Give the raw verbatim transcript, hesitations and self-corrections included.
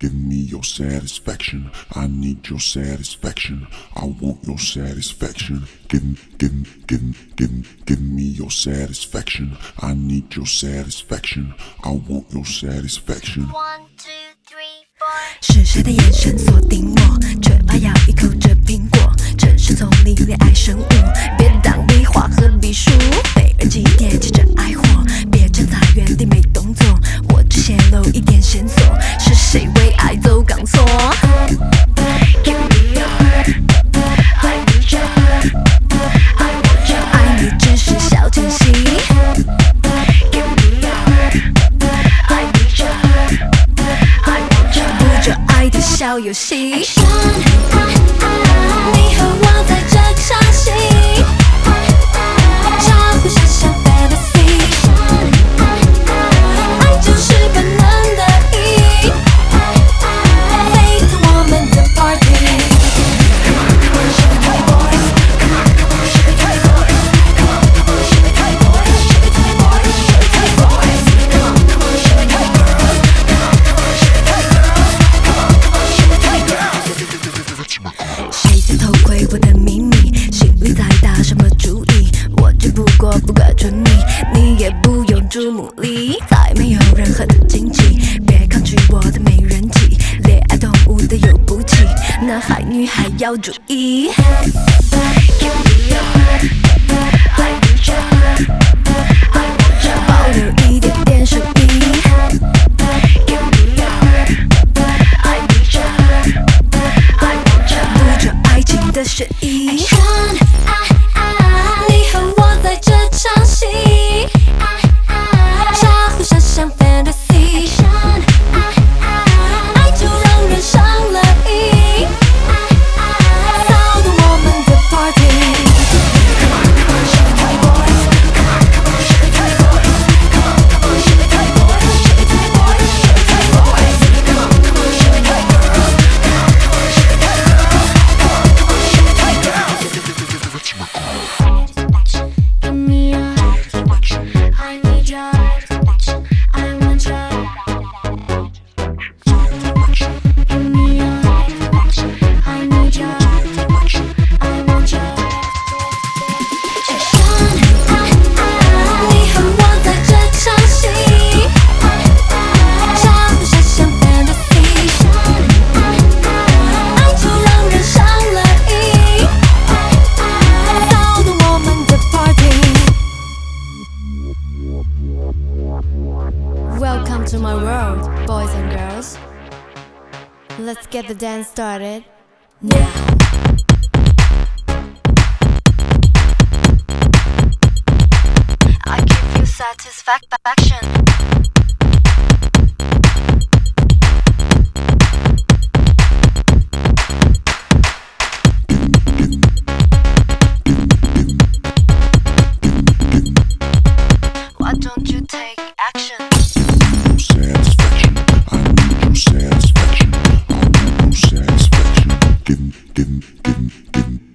Give me your satisfaction. I need your satisfaction. I want your satisfaction. Give, give, give, give, give me your satisfaction. I need your satisfaction. I want your satisfaction. One, two, three, four. 是谁的眼神锁定我，却怕咬一口这苹果。城市丛林恋爱生物，别当笔画和笔书。被耳机点起这爱火，别站在原地没动作。我只泄露一点线索，是谁为爱走钢索？ Give me your heart. I need your heart. I want your 爱你只是小惊喜。 Give me your heart. I need your heart. I want your 不着爱的小游戏。 heart. 你和我在这场戏，相互想象 fantasy， 爱就是本能的意，沸腾我们的 party。 谁在偷窥我的秘密？心里在打什么主意？我只不过不可沉迷，你也不用注目礼，再没有任何的禁忌。别抗拒我的没人气，恋爱动物的有补气，男孩女孩要注意。 Give me your heart. I need your heart. I want your 保留一点点神秘。 Give me your heart. I need your heart. I want your 不着爱情的诗意。 heart. 你和我在这场戏，相互想象 fantasy， 爱就让人上了瘾，骚动我们的 party。 Give me your heart. I need your heart. I want your Give me your heart. I need your I want your 你和我在这场戏，相互想象 fantasy， 爱就让人上了瘾，骚动我们的 party。 Welcome to my world, boys and girls. Let's get the dance started now. I give you satisfaction. Why don't you take action?